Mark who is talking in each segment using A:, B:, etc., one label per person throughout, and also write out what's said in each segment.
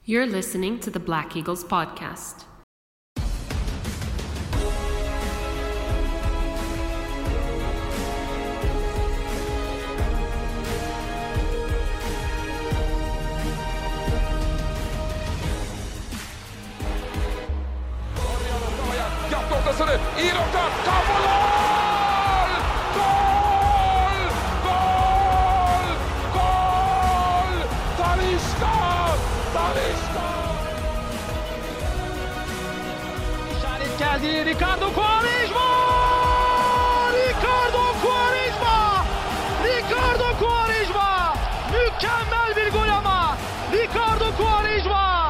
A: You're listening to the Black Eagles podcast.
B: I nokta, Kapolar! Goal! Goal! Goal! Talisca! Talisca!
C: İşaret geldi. Ricardo Quaresma! Ricardo Quaresma! Ricardo Quaresma! Mükemmel bir gol ama! Ricardo Quaresma!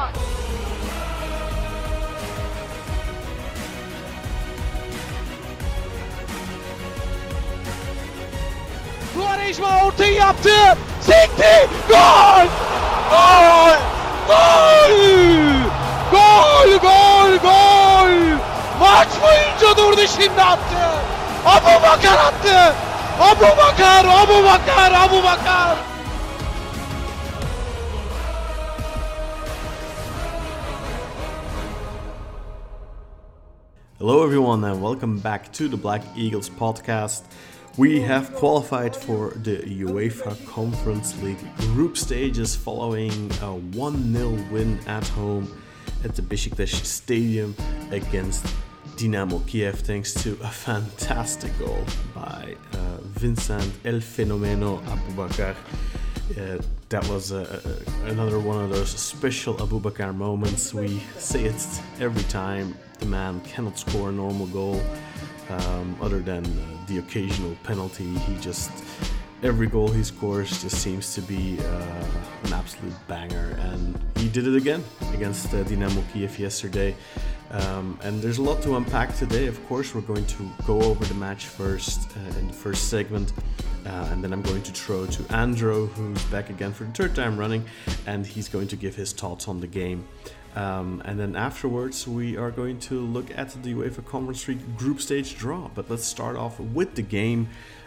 C: Quaresma ortayı yaptı. Sekti. Gol! Gol! Gol! Gol! Gol! Gol! Maç boyunca durdu, şimdi attı. Abubakar attı. Abubakar! Abubakar! Abubakar!
D: Hello everyone and welcome back to the Black Eagles podcast. We have qualified for the UEFA Conference League group stages following a 1-0 win at home at the Besiktas Stadium against Dynamo Kiev thanks to a fantastic goal by Vincent El Fenomeno Abubakar. That was another one of those special Abubakar moments. We say it every time. The man cannot score a normal goal. Other than the occasional penalty, every goal he scores just seems to be an absolute banger, and he did it again against Dynamo Kiev yesterday. And there's a lot to unpack today. Of course, we're going to go over the match first in the first segment, and then I'm going to throw to Andro, who's back again for the third time running, and he's going to give his thoughts on the game. And then afterwards we are going to look at the UEFA Conference League group stage draw. But let's start off with the game.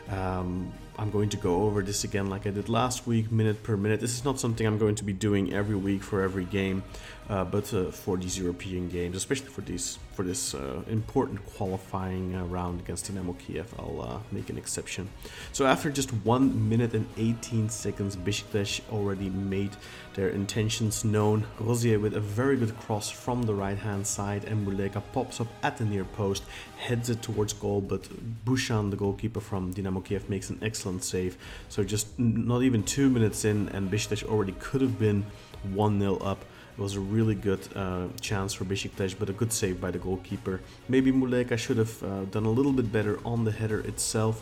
D: I'm going to go over this again like I did last week, minute per minute. This is not something I'm going to be doing every week for every game, but for these European games, especially for this important qualifying round against Dynamo Kiev, I'll make an exception. So after just 1 minute and 18 seconds, Besiktas already made their intentions known. Rosier with a very good cross from the right hand side, and Muleka pops up at the near post, heads it towards goal, but Bushan, the goalkeeper from Dynamo Kiev, makes an excellent save. So just not even 2 minutes in, and Besiktas already could have been 1-0 up. It was a really good chance for Besiktas, but a good save by the goalkeeper. Maybe Muleka should have done a little bit better on the header itself.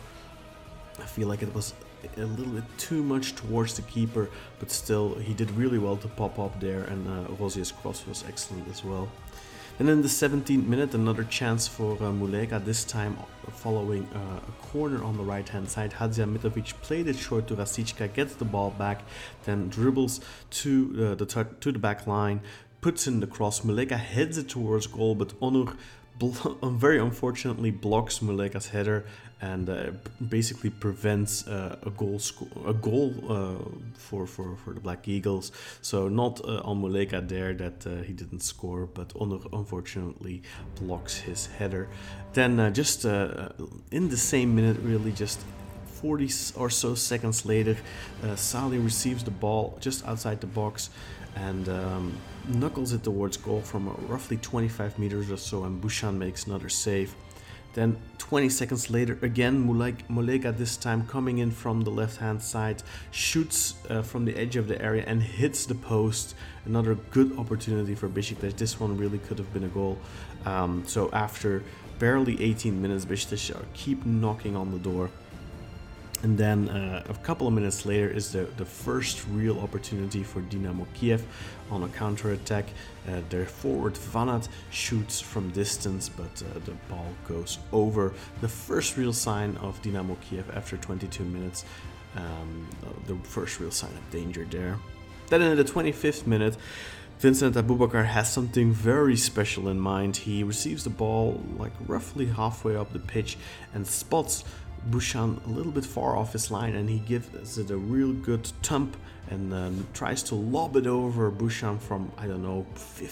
D: I feel like it was a little bit too much towards the keeper, but still he did really well to pop up there, and Rosier's cross was excellent as well. And in the 17th minute, another chance for Muleka, this time following a corner on the right hand side. Hadzihamitrovic played it short to Rasicka, gets the ball back, then dribbles to the back line, puts in the cross. Muleka heads it towards goal, but Onur very unfortunately blocks Muleka's header and basically prevents a goal for the Black Eagles. So not on Muleka there that he didn't score, but Onur unfortunately blocks his header. Then just in the same minute, really just 40 or so seconds later, Salih receives the ball just outside the box and knuckles it towards goal from roughly 25 meters or so, and Bushan makes another save. Then 20 seconds later, again Muleka, this time coming in from the left hand side, shoots from the edge of the area and hits the post. Another good opportunity for Besiktas. This one really could have been a goal. So after barely 18 minutes, Besiktas keep knocking on the door. And then a couple of minutes later is the first real opportunity for Dynamo Kiev on a counter-attack. Their forward Vanat shoots from distance, but the ball goes over. The first real sign of Dynamo Kiev after 22 minutes. The first real sign of danger there. Then in the 25th minute, Vincent Abubakar has something very special in mind. He receives the ball like roughly halfway up the pitch and spots Bushan a little bit far off his line, and he gives it a real good thump and tries to lob it over Busham from, I don't know,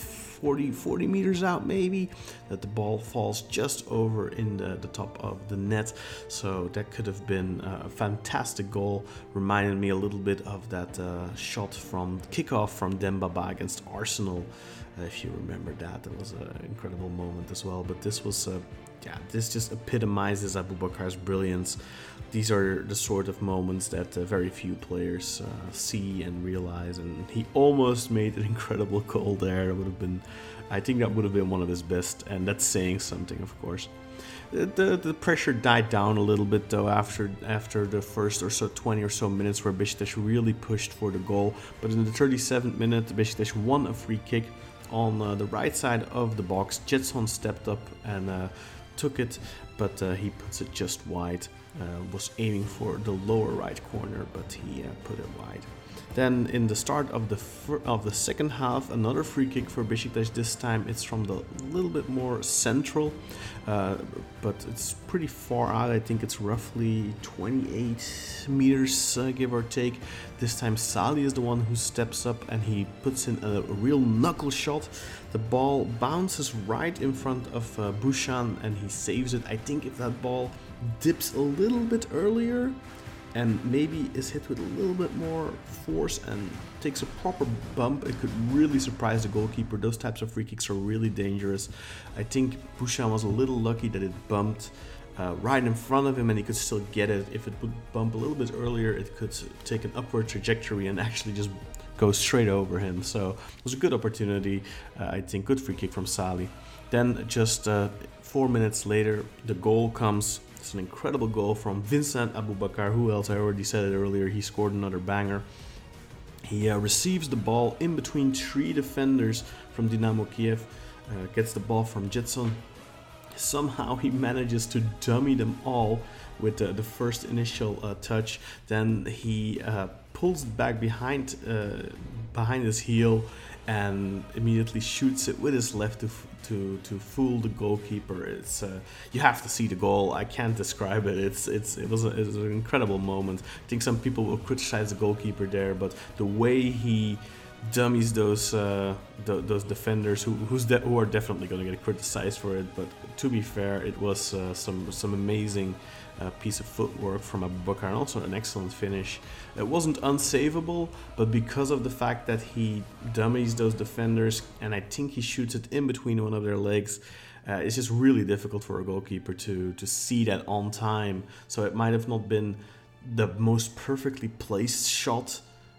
D: 40 meters out maybe, that the ball falls just over in the top of the net. So that could have been a fantastic goal. Reminded me a little bit of that shot from kickoff from Demba Ba against Arsenal. If you remember that was an incredible moment as well. But this was, this just epitomizes Aboubakar's brilliance. These are the sort of moments that very few players see and realize, and he almost made an incredible goal there. I think that would have been one of his best, and that's saying something, of course. The pressure died down a little bit though after the first 20 or so minutes where Beşiktaş really pushed for the goal. But in the 37th minute, Beşiktaş won a free kick on the right side of the box. Jetson stepped up and took it, but he puts it just wide. Was aiming for the lower right corner, but he put it wide. Then in the start of the second half, another free kick for Beşiktaş. This time it's from the little bit more central, but it's pretty far out. I think it's roughly 28 meters, give or take. This time Salih is the one who steps up and he puts in a real knuckle shot. The ball bounces right in front of Busham and he saves it. I think if that ball dips a little bit earlier and maybe is hit with a little bit more force and takes a proper bump, it could really surprise the goalkeeper. Those types of free kicks are really dangerous. I think Busham was a little lucky that it bumped right in front of him and he could still get it. If it would bump a little bit earlier, it could take an upward trajectory and actually just go straight over him. So it was a good opportunity. I think good free kick from Salih. Then just 4 minutes later, the goal comes. It's an incredible goal from Vincent Aboubakar. Who else? I already said it earlier. He scored another banger. He receives the ball in between 3 defenders from Dynamo Kiev. Gets the ball from Jetson. Somehow he manages to dummy them all with the first initial touch. Then he pulls back behind his heel and immediately shoots it with his left to fool the goalkeeper. It's you have to see the goal. I can't describe it. It was an incredible moment. I think some people will criticize the goalkeeper there, but the way he dummies those defenders who are definitely going to get criticized for it. But to be fair, it was some amazing piece of footwork from Aboubakar and also an excellent finish. It wasn't unsavable, but because of the fact that he dummies those defenders and I think he shoots it in between one of their legs, it's just really difficult for a goalkeeper to see that on time. So it might have not been the most perfectly placed shot,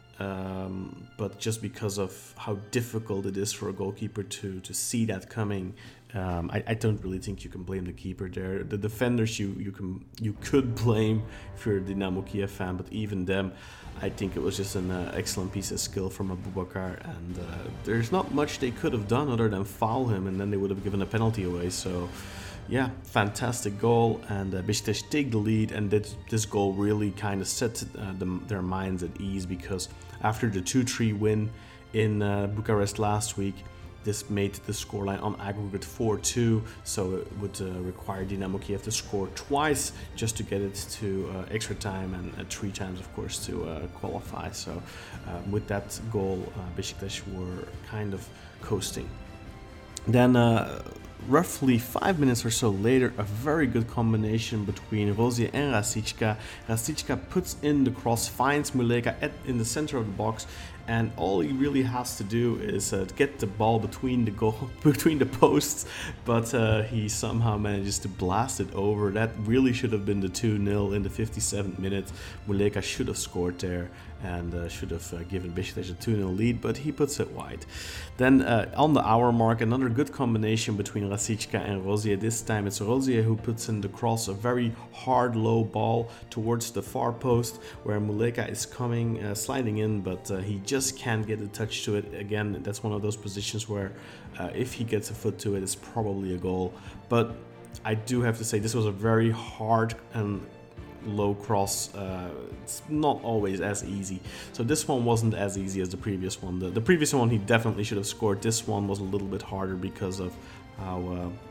D: but just because of how difficult it is for a goalkeeper to see that coming, I don't really think you can blame the keeper there. The defenders you could blame if you're a Dynamo Kiev fan, but even them, I think it was just an excellent piece of skill from Aboubakar, and there's not much they could have done other than foul him, and then they would have given a penalty away. So yeah, fantastic goal, and Beşiktaş take the lead, and this goal really kind of set their minds at ease, because after the 2-3 win in Bucharest last week, this made the scoreline on aggregate 4-2, so it would require Dynamo Kiev to score twice just to get it to extra time, and 3 times, of course, to qualify. So with that goal, Beşiktaş were kind of coasting. Then roughly 5 minutes or so later, a very good combination between Rosier and Rasicka. Rasicka puts in the cross, finds Muleka in the center of the box, and all he really has to do is get the ball between the posts, but he somehow manages to blast it over. That really should have been the 2-0 in the 57th minute. Muleka should have scored there and should have given Beşiktaş a 2-0 lead, but he puts it wide. Then on the hour mark, another good combination between Rasicka and Rosier. This time it's Rosier who puts in the cross, a very hard low ball towards the far post where Muleka is coming, sliding in, but he just can't get a touch to it. Again, that's one of those positions where if he gets a foot to it, it's probably a goal. But I do have to say, this was a very hard and low cross. It's not always as easy. So this one wasn't as easy as the previous one. The previous one he definitely should have scored. This one was a little bit harder because of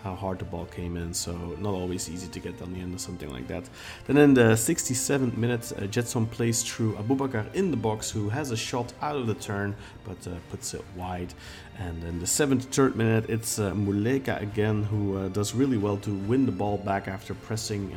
D: how hard the ball came in, so not always easy to get on the end of something like that. Then in the 67th minute, Jetson plays through Aboubakar in the box, who has a shot out of the turn, but puts it wide. And in the 73rd minute, it's Muleka again, who does really well to win the ball back after pressing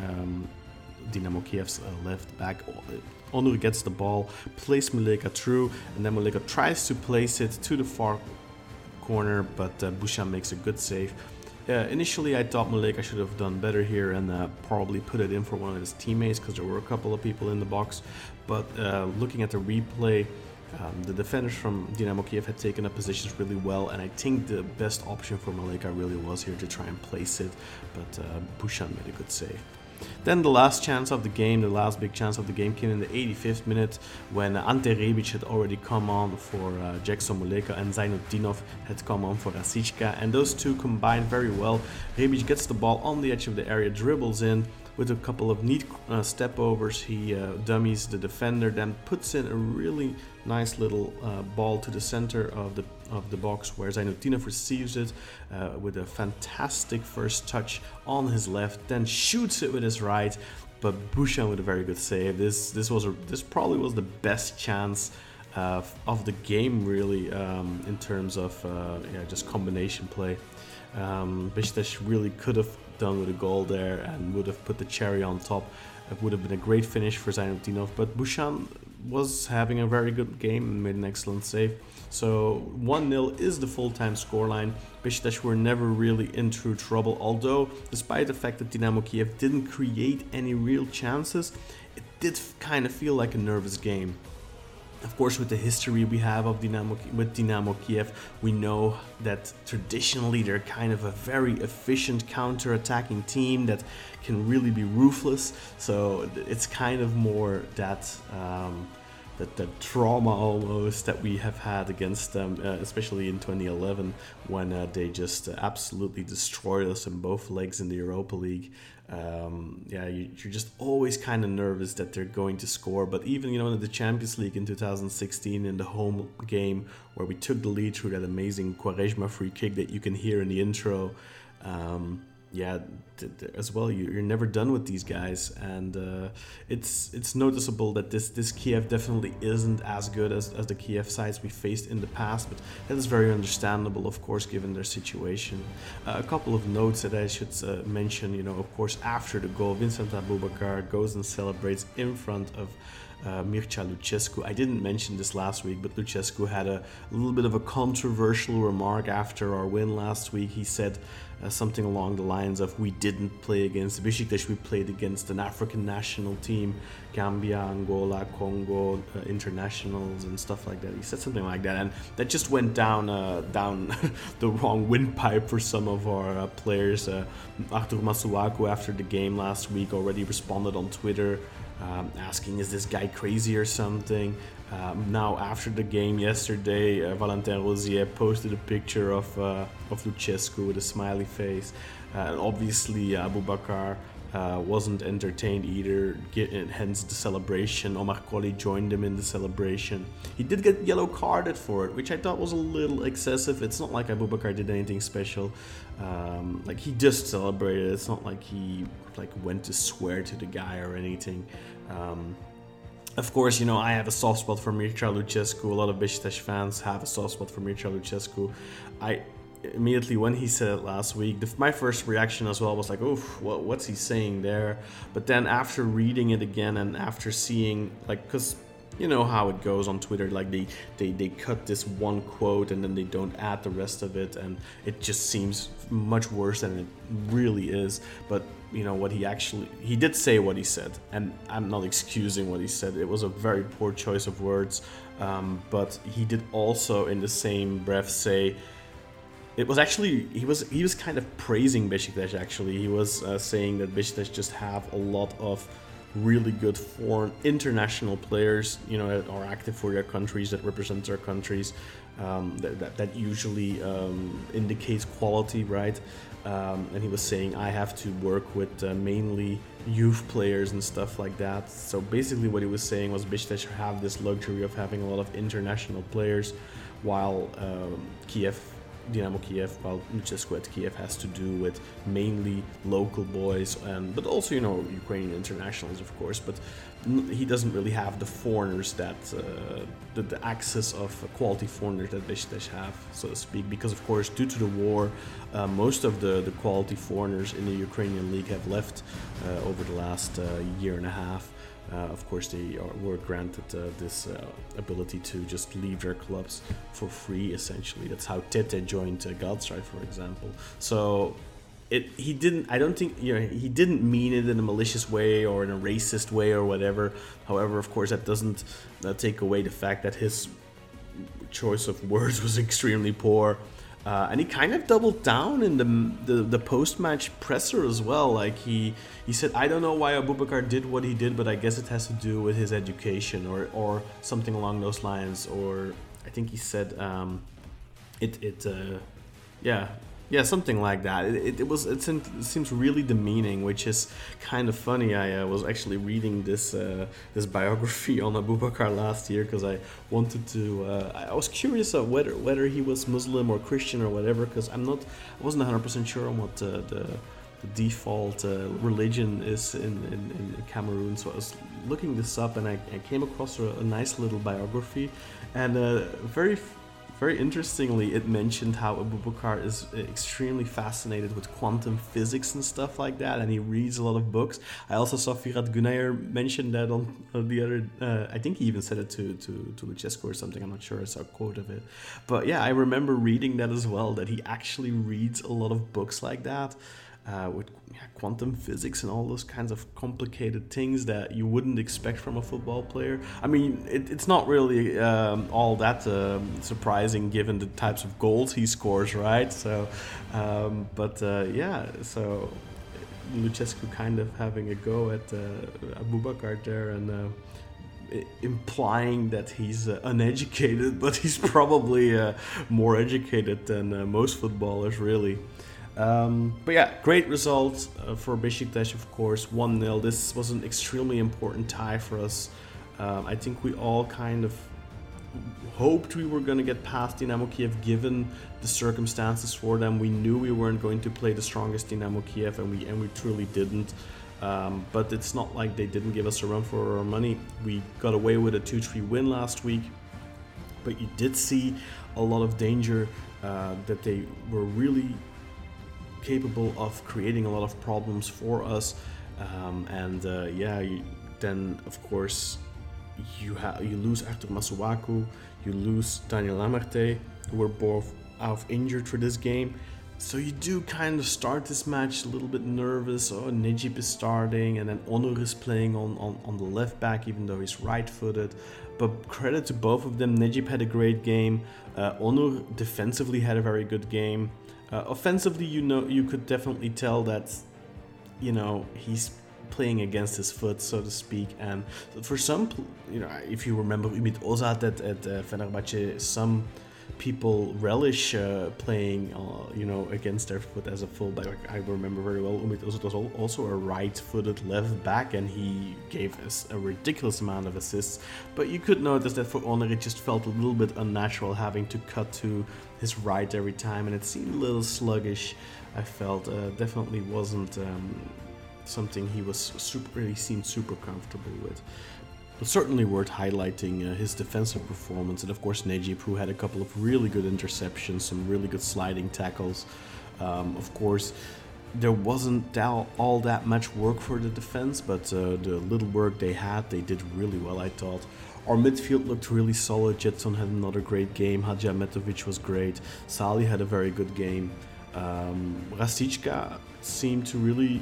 D: Dynamo Kiev's left back. Onur gets the ball, plays Muleka through, and then Muleka tries to place it to the far corner, but Bouchard makes a good save. Initially, I thought Muleka should have done better here and probably put it in for one of his teammates, because there were a couple of people in the box. But looking at the replay, the defenders from Dynamo Kiev had taken up positions really well, and I think the best option for Muleka really was here to try and place it, but Bouchard made a good save. Then the last chance of the game, the last big chance of the game, came in the 85th minute when Ante Rebic had already come on for Jackson Muleka and Zainutdinov had come on for Rasička, and those two combined very well. Rebic gets the ball on the edge of the area, dribbles in with a couple of neat step overs. He dummies the defender, then puts in a really nice little ball to the center of the box, where Zainutdinov receives it with a fantastic first touch on his left, then shoots it with his right, but Bouchard with a very good save. This probably was the best chance of the game, really, in terms of just combination play. Besiktas really could have done with a goal there and would have put the cherry on top. It would have been a great finish for Zainutdinov, but Bouchard was having a very good game and made an excellent save. So 1-0 is the full-time scoreline. Besiktas were never really in true trouble, although despite the fact that Dynamo Kiev didn't create any real chances, it did kind of feel like a nervous game. Of course, with the history we have of Dynamo Kiev, we know that traditionally they're kind of a very efficient counter-attacking team that can really be ruthless. So it's kind of more that trauma almost that we have had against them, especially in 2011 when they just absolutely destroyed us in both legs in the Europa League. You're just always kind of nervous that they're going to score. But even in the Champions League in 2016, in the home game where we took the lead through that amazing Quaresma free kick that you can hear in the intro, as well, you're never done with these guys, and it's noticeable that this Kiev definitely isn't as good as the Kiev sides we faced in the past, but that is very understandable, of course, given their situation. A couple of notes that I should mention, of course, after the goal, Vincent Aboubakar goes and celebrates in front of Mircea Lucescu. I didn't mention this last week, but Lucescu had a little bit of a controversial remark after our win last week. He said something along the lines of, we didn't play against Besiktas, we played against an African national team, Gambia, Angola, Congo, internationals and stuff like that. He said something like that, and that just went down the wrong windpipe for some of our players. Arthur Masuaku, after the game last week, already responded on Twitter asking, is this guy crazy or something? Now, after the game yesterday, Valentin Rosier posted a picture of Lucescu with a smiley face. And obviously, Aboubakar wasn't entertained either, hence the celebration. Omar Colley joined him in the celebration. He did get yellow carded for it, which I thought was a little excessive. It's not like Aboubakar did anything special. He just celebrated. It's not like he went to swear to the guy or anything. Of course, I have a soft spot for Mircea Lucescu. A lot of Besiktas fans have a soft spot for Mircea Lucescu. I immediately, when he said it last week, my first reaction as well was like, oof, what's he saying there? But then after reading it again and after seeing, because you know how it goes on Twitter, they cut this one quote and then they don't add the rest of it, and it just seems much worse than it really is. But what he did say what he said, and I'm not excusing what he said. It was a very poor choice of words, but he did also in the same breath say, it was actually, he was kind of praising Besiktas. Actually, he was saying that Besiktas just have a lot of really good foreign international players, are active for their countries, that represent their countries. That usually indicates quality, right? And he was saying, I have to work with mainly youth players and stuff like that. So basically what he was saying was Besiktas have this luxury of having a lot of international players, while Kiev Dynamo Kiev, while Lucescu at Kiev has to do with mainly local boys, but also, Ukrainian internationals, of course. But he doesn't really have the foreigners that the access of quality foreigners that Besiktas have, so to speak. Because, of course, due to the war, most of the quality foreigners in the Ukrainian league have left over the last year and a half. Of course, they were granted this ability to just leave their clubs for free, essentially. That's how Tete joined Galatasaray, for example. So he didn't mean it in a malicious way or in a racist way or whatever. However, of course, that doesn't take away the fact that his choice of words was extremely poor. And he kind of doubled down in the post-match presser as well. Like he said, I don't know why Aboubakar did what he did, but I guess it has to do with his education or something along those lines. Or I think he said something like that. It seems really demeaning, which is kind of funny. I was actually reading this biography on Aboubakar last year because I wanted to. I was curious of whether he was Muslim or Christian or whatever, because I wasn't 100% sure on what the default religion is in Cameroon. So I was looking this up, and I came across a nice little biography, and very interestingly, it mentioned how Aboubakar is extremely fascinated with quantum physics and stuff like that, and he reads a lot of books. I also saw Firat Günayer mention that on the other. I think he even said it to Lucescu or something. I'm not sure. I saw a quote of it, but yeah, I remember reading that as well. That he actually reads a lot of books like that. With quantum physics and all those kinds of complicated things that you wouldn't expect from a football player. I mean, it's not really all that surprising given the types of goals he scores, right? So, so Lucescu kind of having a go at Aboubakar there and implying that he's uneducated, but he's probably more educated than most footballers, really. But yeah, great result for Besiktas, of course, 1-0. This was an extremely important tie for us. I think we all kind of hoped we were going to get past Dynamo Kiev given the circumstances for them. We knew we weren't going to play the strongest Dynamo Kiev, and we truly didn't. But it's not like they didn't give us a run for our money. We got away with a 2-3 win last week, but you did see a lot of danger that they were really capable of creating a lot of problems for us, then of course you lose Arthur Masuaku, you lose Daniel Lamarte, who were both out injured for this game. So you do kind of start this match a little bit nervous. Necip is starting, and then Onur is playing on the left back, even though he's right-footed. But credit to both of them. Necip had a great game. Onur defensively had a very good game. Offensively, you could definitely tell that, he's playing against his foot, so to speak. And for some, if you remember Ümit Özat at Fenerbahce, some people relish playing, against their foot as a fullback. I remember very well Ümit Özat was also a right-footed left back, and he gave us a ridiculous amount of assists. But you could notice that for Onur, it just felt a little bit unnatural having to cut to his right every time, and it seemed a little sluggish. I felt definitely wasn't something he was seemed super comfortable with. But certainly worth highlighting his defensive performance, and of course Necip, who had a couple of really good interceptions, some really good sliding tackles. Of course, there wasn't all that much work for the defense, but the little work they had, they did really well, I thought. Our midfield looked really solid. Jetson had another great game. Hadžiahmetović was great. Salih had a very good game. Rashica seems to really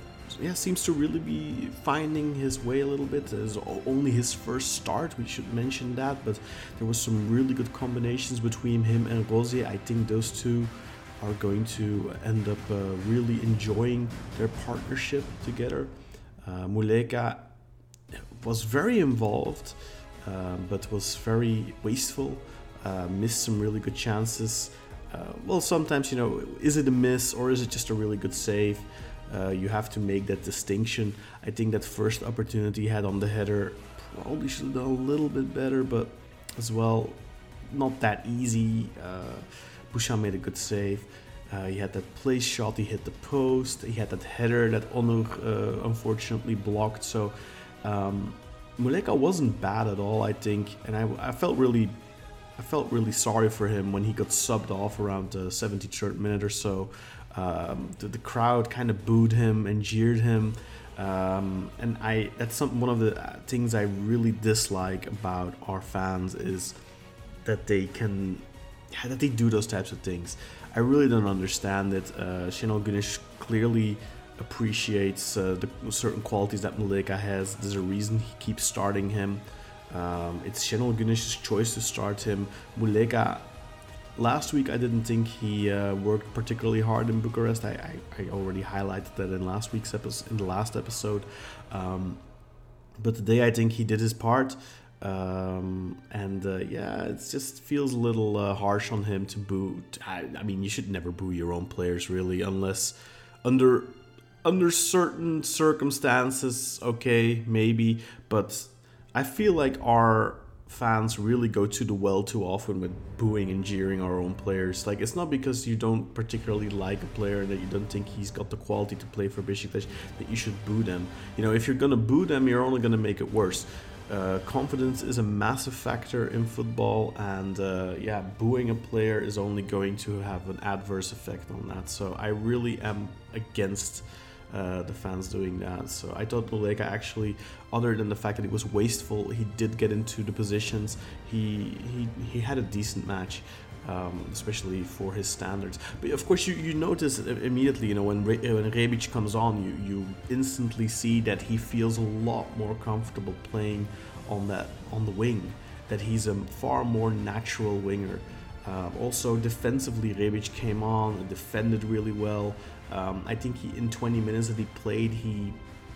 D: be finding his way a little bit. It's only his first start, we should mention that, but there was some really good combinations between him and Rosier. I think those two are going to end up really enjoying their partnership together. Muleka was very involved, but was very wasteful, missed some really good chances. Sometimes, is it a miss or is it just a really good save? You have to make that distinction. I think that first opportunity he had on the header probably should have done a little bit better, but as well, not that easy. Busham made a good save. He had that place shot, he hit the post, he had that header that Onur unfortunately blocked. So Muleka wasn't bad at all, I think, and I felt really sorry for him when he got subbed off around the 73rd minute or so. The crowd kind of booed him and jeered him, and that's one of the things I really dislike about our fans is that they do those types of things. I really don't understand it. Şenol Güneş clearly appreciates the certain qualities that Muleka has. There's a reason he keeps starting him. It's Şenol Güneş's choice to start him. Muleka, last week I didn't think he worked particularly hard in Bucharest. I already highlighted that in the last episode. But today I think he did his part. It just feels a little harsh on him to boo. I mean, you should never boo your own players, really, unless under certain circumstances, okay, maybe. But I feel like our fans really go to the well too often with booing and jeering our own players. Like, it's not because you don't particularly like a player that you don't think he's got the quality to play for Beşiktaş that you should boo them. You know, if you're gonna boo them, you're only gonna make it worse. Confidence is a massive factor in football, and booing a player is only going to have an adverse effect on that. So I really am against the fans doing that. So I thought Muleka actually, other than the fact that he was wasteful, he did get into the positions. He had a decent match, especially for his standards. But of course, you notice immediately, you know, when Rebic comes on, you instantly see that he feels a lot more comfortable playing on the wing. That he's a far more natural winger. Also defensively, Rebic came on and defended really well. I think in 20 minutes that he played, he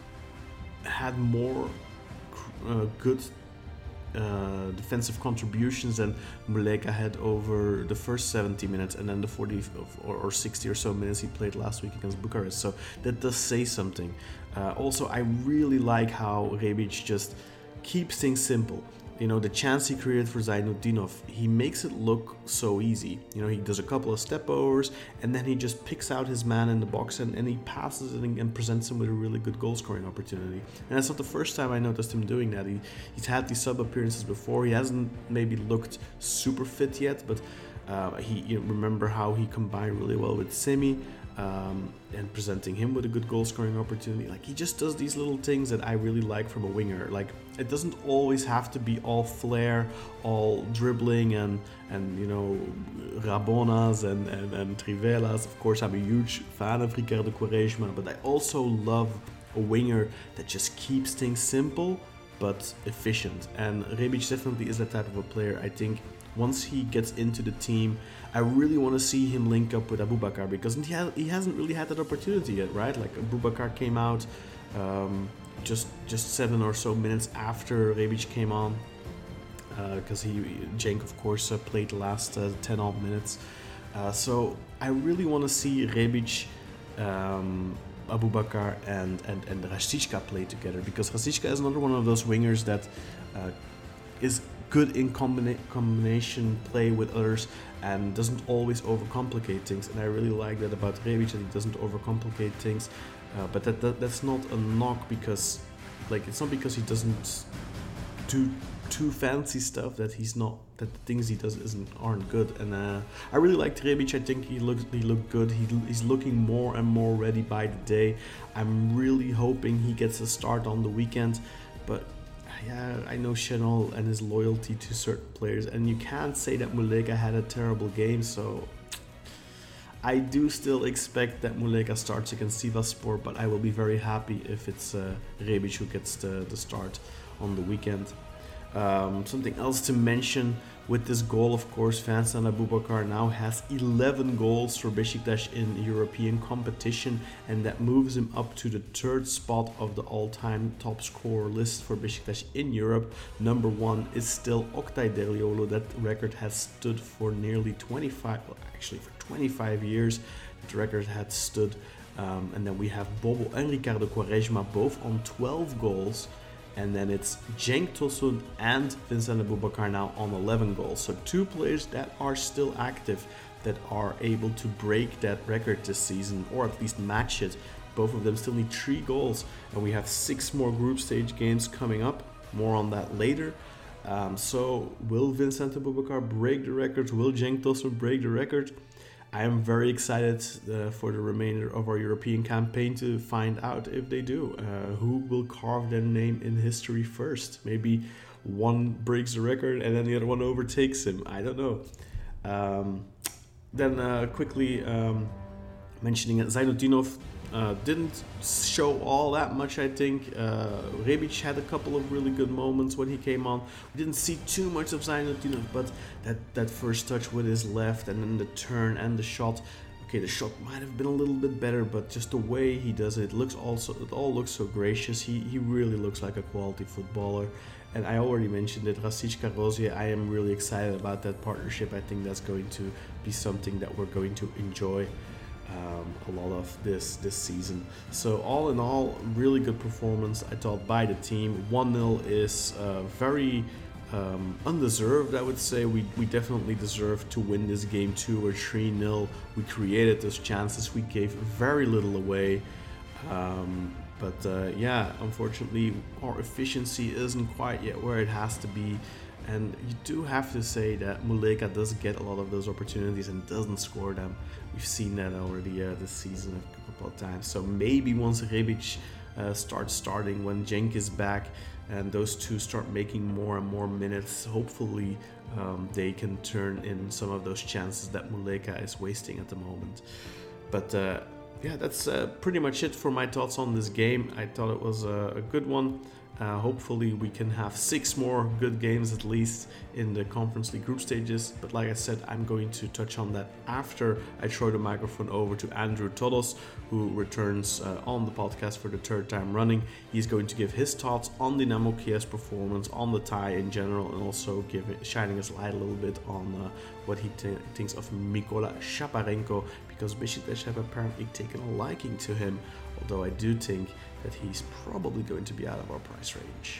D: had more good defensive contributions than Muleka had over the first 70 minutes and then the 40 or 60 or so minutes he played last week against Bucharest. So that does say something. Also, I really like how Rebic just keeps things simple. You know, the chance he created for Zaynutdinov, he makes it look so easy. You know, he does a couple of step overs and then he just picks out his man in the box and he passes it and presents him with a really good goal scoring opportunity. And that's not the first time I noticed him doing that. He's had these sub appearances before. He hasn't maybe looked super fit yet, but you remember how he combined really well with Semi. And presenting him with a good goal scoring opportunity. Like, he just does these little things that I really like from a winger. Like, it doesn't always have to be all flair, all dribbling and you know, Rabonas and Trivelas. Of course, I'm a huge fan of Ricardo Quaresma, but I also love a winger that just keeps things simple but efficient. And Rebic definitely is that type of a player. I think once he gets into the team, I really want to see him link up with Aboubakar, because he hasn't really had that opportunity yet, right? Like, Aboubakar came out just 7 or so minutes after Rebic came on, because Cenk of course played the last 10 odd minutes. So I really want to see Rebic, Aboubakar and Rashica play together, because Rashica is another one of those wingers that is good in combination play with others and doesn't always overcomplicate things. And I really like that about Rebic, that he doesn't overcomplicate things. But that's not a knock, because it's not because he doesn't do too fancy stuff that the things he does aren't good. And I really liked Rebic. I think he looked good. He's looking more and more ready by the day. I'm really hoping he gets a start on the weekend, but yeah, I know Şenol and his loyalty to certain players, and you can't say that Muleka had a terrible game, so I do still expect that Muleka starts against Sivasspor, but I will be very happy if it's Rebic who gets the start on the weekend. Something else to mention with this goal, of course, Vincent Aboubakar now has 11 goals for Beşiktaş in European competition, and that moves him up to the 3rd spot of the all-time top scorer list for Beşiktaş in Europe. Number 1 is still Oktay Derlioğlu. That record has stood for nearly 25 years. That record had stood. And then we have Bobo and Ricardo Quaresma both on 12 goals. And then it's Cenk Tosun and Vincent Aboubakar now on 11 goals. So 2 players that are still active, that are able to break that record this season, or at least match it. Both of them still need 3 goals, and we have 6 more group stage games coming up. More on that later. So will Vincent Aboubakar break the record? Will Cenk Tosun break the record? I am very excited for the remainder of our European campaign to find out if they do. Who will carve their name in history first? Maybe one breaks the record and then the other one overtakes him. I don't know. Then quickly mentioning it, Zaynutdinov didn't show all that much, I think. Rebic had a couple of really good moments when he came on. We didn't see too much of Zaynutdinov, but that first touch with his left and then the turn and the shot. Okay, the shot might have been a little bit better, but just the way he does it, it all looks so gracious. He really looks like a quality footballer. And I already mentioned it, Rashica Rosier, I am really excited about that partnership. I think that's going to be something that we're going to enjoy a lot of this season. So all in all, really good performance, I thought, by the team. 1-0 is very undeserved, I would say. We definitely deserved to win this game 2 or 3-0. We created those chances, we gave very little away. But yeah, unfortunately, our efficiency isn't quite yet where it has to be. And you do have to say that Muleka does get a lot of those opportunities and doesn't score them. We've seen that already this season a couple of times. So maybe once Rebic starts starting, when Cenk is back, and those two start making more and more minutes, hopefully they can turn in some of those chances that Muleka is wasting at the moment. But yeah, that's pretty much it for my thoughts on this game. I thought it was a good one. Hopefully we can have 6 more good games at least in the Conference League group stages. But like I said, I'm going to touch on that after I throw the microphone over to Andrew Todos, who returns on the podcast for the 3rd time running. He's going to give his thoughts on Dynamo Kiev's performance, on the tie in general, and also shining his light a little bit on what he thinks of Mykola Shaparenko, because Besiktas have apparently taken a liking to him, although I do think that he's probably going to be out of our price range.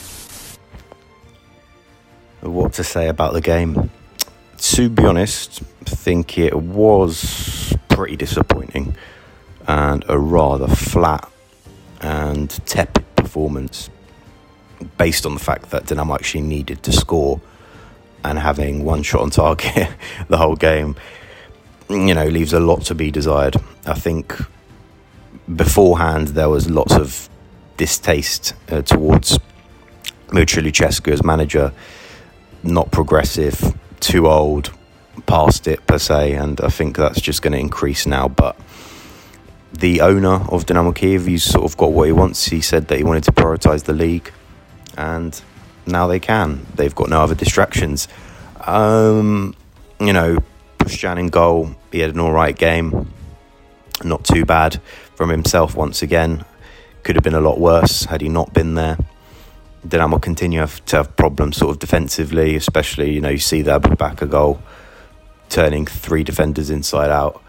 E: What to say about the game? To be honest, I think it was pretty disappointing and a rather flat and tepid performance, based on the fact that Dynamo actually needed to score, and having one shot on target the whole game, leaves a lot to be desired. I think beforehand there was lots of distaste towards Mircea Lucescu as manager. Not progressive, too old, past it per se, and I think that's just going to increase now. But the owner of Dynamo Kiev, he's sort of got what he wants. He said that he wanted to prioritise the league, and now they can. They've got no other distractions. Pushjan in goal, he had an alright game. Not too bad from himself once again. Could have been a lot worse had he not been there. Dynamo continue to have problems sort of defensively, especially, you see the Aboubakar goal, turning 3 defenders inside out.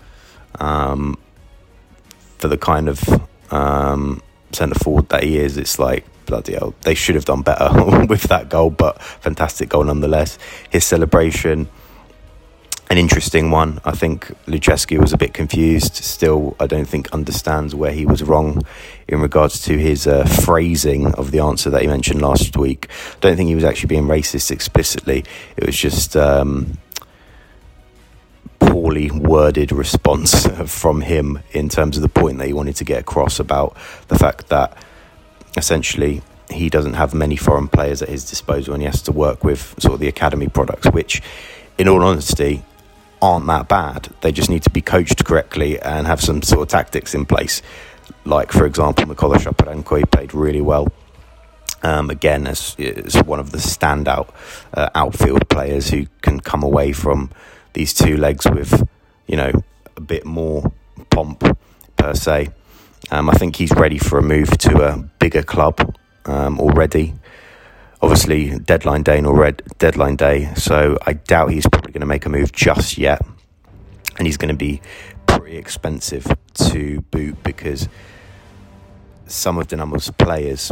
E: For the kind of centre forward that he is, it's like, bloody hell, they should have done better with that goal, but fantastic goal nonetheless. His celebration, an interesting one. I think Lucescu was a bit confused. Still, I don't think understands where he was wrong in regards to his phrasing of the answer that he mentioned last week. I don't think he was actually being racist explicitly. It was just poorly worded response from him in terms of the point that he wanted to get across about the fact that essentially he doesn't have many foreign players at his disposal and he has to work with sort of the academy products, which, in all honesty, aren't that bad. They just need to be coached correctly and have some sort of tactics in place. Like, for example, Mykola Shaparenko, he played really well. Again, as one of the standout outfield players who can come away from these 2 legs with, a bit more pomp per se. I think he's ready for a move to a bigger club already. Obviously, deadline day, so I doubt he's probably going to make a move just yet. And he's going to be pretty expensive to boot, because some of Dynamo's players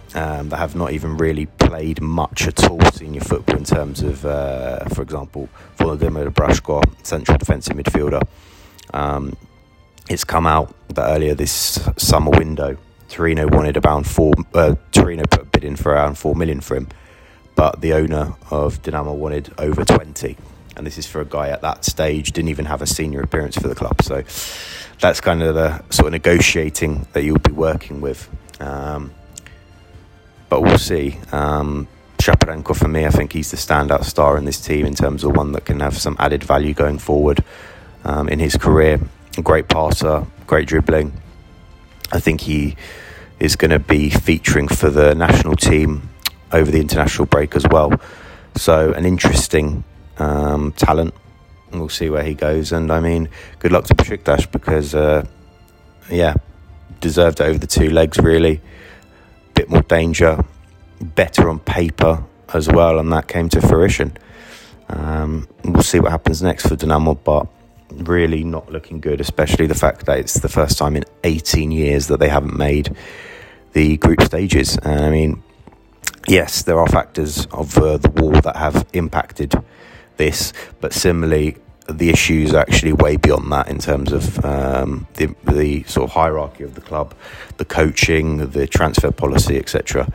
E: that have not even really played much at all senior football in terms of, for example, Volodymyr Brashko, central defensive midfielder. It's come out that earlier this summer window, Torino put a bid in for around 4 million for him, but the owner of Dinamo wanted over 20. And this is for a guy at that stage, didn't even have a senior appearance for the club. So that's kind of the sort of negotiating that you'll be working with. But we'll see. Shaparenko, for me, I think he's the standout star in this team in terms of one that can have some added value going forward in his career. A great passer, great dribbling. I think he is going to be featuring for the national team over the international break as well. So an interesting talent. We'll see where he goes. And I mean, good luck to Besiktas because, deserved it over the 2 legs, really. Bit more danger, better on paper as well, and that came to fruition. We'll see what happens next for Dinamo, but really not looking good, especially the fact that it's the first time in 18 years that they haven't made the group stages. And I mean, yes, there are factors of the war that have impacted this, but similarly, the issues are actually way beyond that in terms of the sort of hierarchy of the club, the coaching, the transfer policy, etc.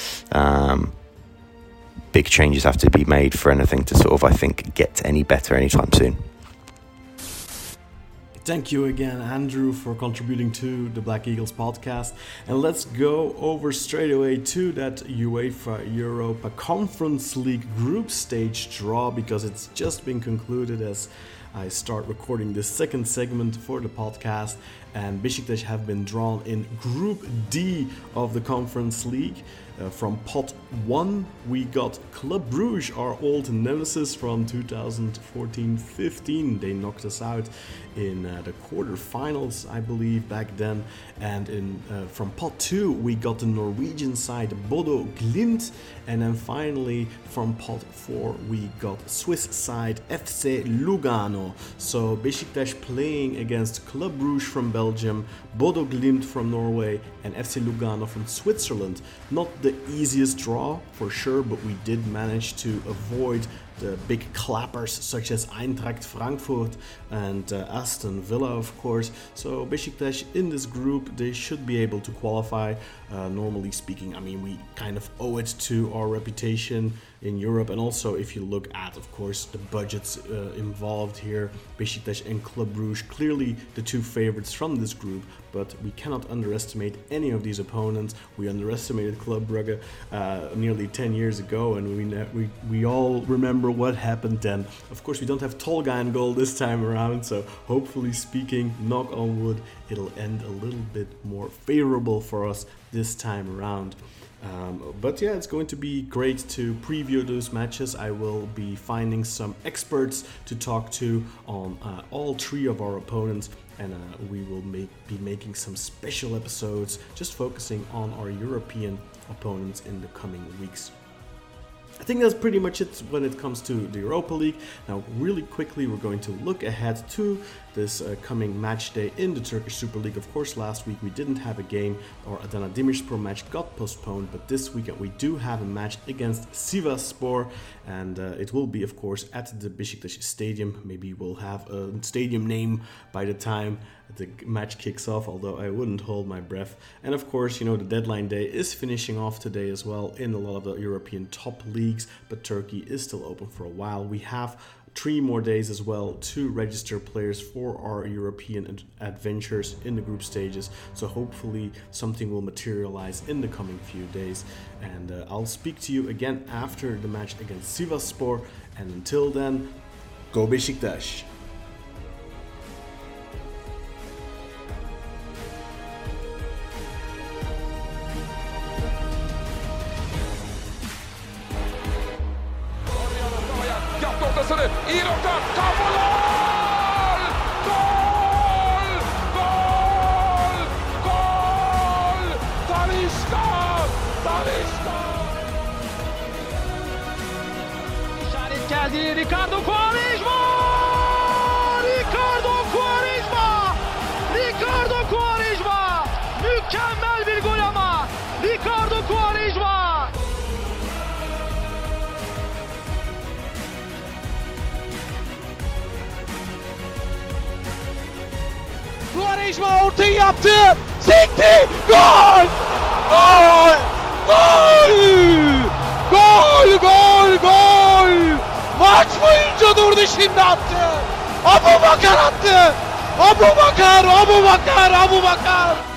E: Big changes have to be made for anything to sort of, I think, get any better anytime soon.
D: Thank you again, Andrew, for contributing to the Black Eagles podcast. And let's go over straight away to that UEFA Europa Conference League group stage draw, because it's just been concluded as I start recording this second segment for the podcast. And Besiktas have been drawn in Group D of the Conference League. From Pot 1, we got Club Brugge, our old nemesis from 2014-15. They knocked us out in the quarterfinals, I believe, back then. And from Pot 2, we got the Norwegian side Bodo Glimt. And then finally, from Pot 4, we got Swiss side FC Lugano. So Besiktas playing against Club Brugge from Belgium, Bodo Glimt from Norway, and FC Lugano from Switzerland. Not the easiest draw for sure, but we did manage to avoid the big clappers such as Eintracht Frankfurt and Aston Villa, of course. So Besiktas in this group, they should be able to qualify. Normally speaking, I mean, we kind of owe it to our reputation in Europe, and also if you look at, of course, the budgets involved here, Besiktas and Club Brugge clearly the 2 favorites from this group, but we cannot underestimate any of these opponents. We underestimated Club Brugge nearly 10 years ago, and we all remember what happened then. Of course, we don't have Tolga in goal this time around, so hopefully speaking, knock on wood, it'll end a little bit more favorable for us this time around. But yeah, it's going to be great to preview those matches. I will be finding some experts to talk to on all 3 of our opponents, and we will be making some special episodes just focusing on our European opponents in the coming weeks. I think that's pretty much it when it comes to the Europa League. Now, really quickly, we're going to look ahead to this coming match day in the Turkish Super League. Of course, last week we didn't have a game. Our Adana Demirspor match got postponed, but this weekend we do have a match against Sivasspor, and it will be, of course, at the Besiktas Stadium. Maybe we'll have a stadium name by the time the match kicks off, although I wouldn't hold my breath. And of course, you know, the deadline day is finishing off today as well in a lot of the European top leagues, but Turkey is still open for a while. We have 3 more days as well to register players for our European adventures in the group stages, so hopefully something will materialize in the coming few days. And I'll speak to you again after the match against Sivasspor, and until then, go Besiktas!
B: Irota, Kabolol! Goal! Goal! Goal! Talisca! Talisca!
C: İşaret geldi. Ricardo Quaresma! Quaresma ortayı yaptı. Sekti. Gol! Gol! Gol! Gol! Gol! Gol! Maç boyunca durdu, şimdi attı. Abubakar attı. Abubakar!